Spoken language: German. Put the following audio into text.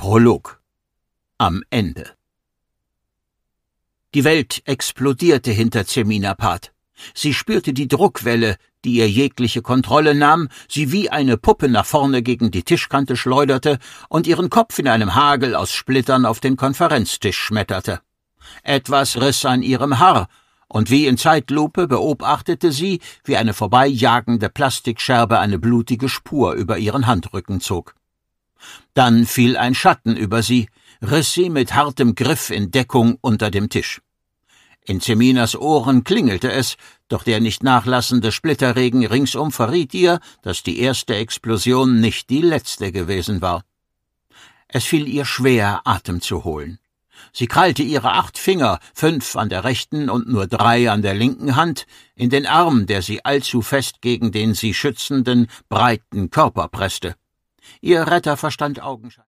Prolog. Am Ende. Die Welt explodierte hinter Zemminapat. Sie spürte die Druckwelle, die ihr jegliche Kontrolle nahm, sie wie eine Puppe nach vorne gegen die Tischkante schleuderte und ihren Kopf in einem Hagel aus Splittern auf den Konferenztisch schmetterte. Etwas riss an ihrem Haar, und wie in Zeitlupe beobachtete sie, wie eine vorbeijagende Plastikscherbe eine blutige Spur über ihren Handrücken zog. Dann fiel ein Schatten über sie, riss sie mit hartem Griff in Deckung unter dem Tisch. In Zeminas Ohren klingelte es, doch der nicht nachlassende Splitterregen ringsum verriet ihr, dass die erste Explosion nicht die letzte gewesen war. Es fiel ihr schwer, Atem zu holen. Sie krallte ihre 8 Finger, 5 an der rechten und nur 3 an der linken Hand, in den Arm, der sie allzu fest gegen den sie schützenden, breiten Körper presste. Ihr Retter verstand augenscheinlich